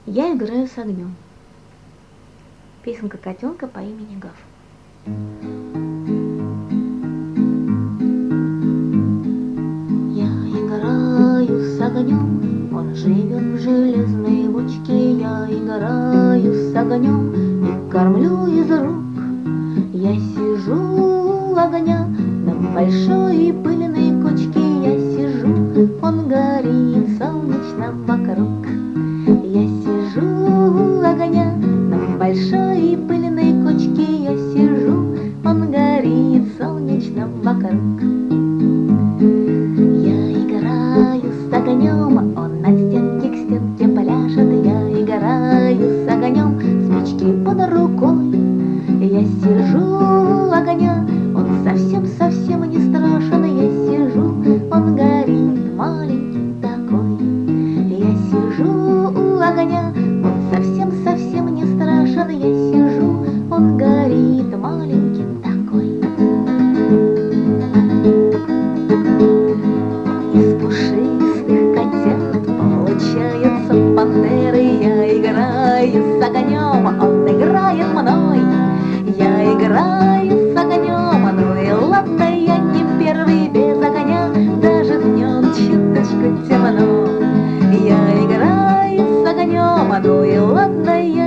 Я играю с огнем. Песенка котенка по имени Гав. Я играю с огнем, он живет в железной бочке. Я играю с огнем и кормлю из рук. Я сижу у огня на большой пыльной кочке. Я сижу, он горит солнечно вокруг. Я сижу у огня на большой пыльной кочке. Я сижу, он горит солнечно вокруг. Я играю с огнем, он от стенки к стенке пляшет. Я играю с огнем, спички под рукой. Я сижу у огня, он совсем-совсем не страшен. Я сижу, он горит маленький такой. Я сижу у огня, он совсем-совсем не страшен. Я сижу, он горит маленький такой. Из пушистых котят получаются пантеры. Я играю с огнем, он играет мной. Я играю с огнем, ну и ладно, я не первый без огня. Даже днем чуточку темно. Я играю с огнем, ну и ладно, я